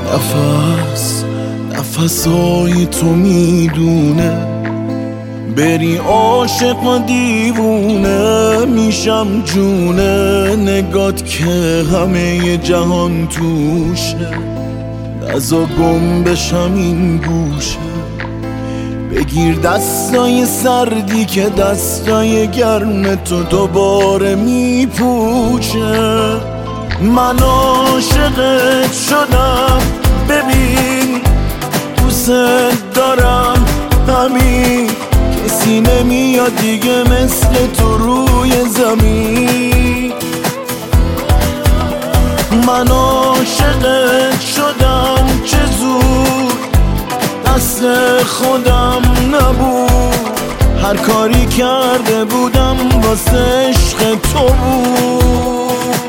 نفسای تو میدونه بری عاشق و دیوونه میشم جونه نگات که همه جهان توشه نزا گم بشم این گوشه بگیر دستای سردی که دستای گرم تو دوباره میپوشه من عاشقت شدم ببین دوست دارم همین کسی نمیاد دیگه مثل تو روی زمین من عاشقت شدم چه زود دست خودم نبود هر کاری کرده بودم واسه عشق تو بود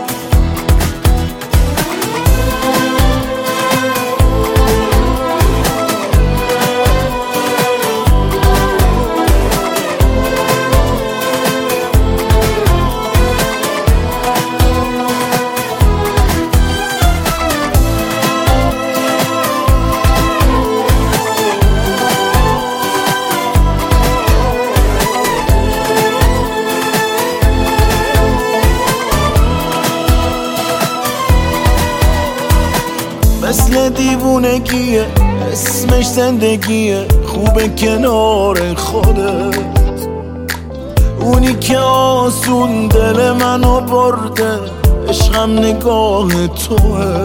مثل دیوونگیه اسمش زندگیه خوبه کنار خودت اونی که آسون دل منو برده عشقم نگاه توه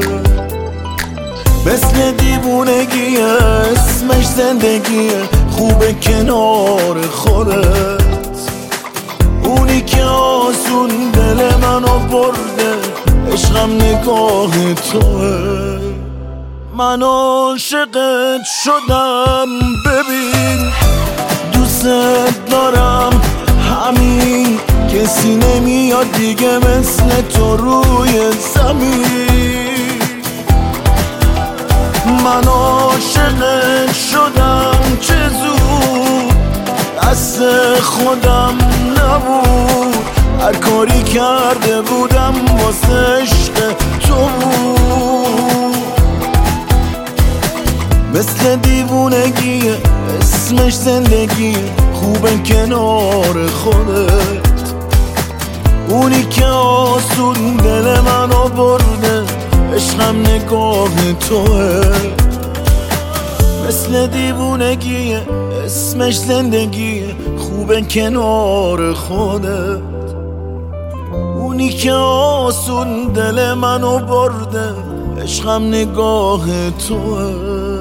مثل دیوونگیه اسمش زندگیه خوبه کنار خودت اونی که آسون دل منو برده عشقم نگاه توه من عاشقت شدم ببین دوست دارم همین کسی نمیاد دیگه مثل تو روی زمین من عاشقت شدم چه زود دست خودم نبود هر کاری کرده بودم واسه عشق تو بود مثل دیوونگیه اسمش زندگیه خوبه کنار خودت اونی که آسون دل منو برده عشقم نگاه توه مثل دیوونگیه اسمش زندگیه خوبه کنار خودت اونی که آسون دل منو برده عشقم نگاه توه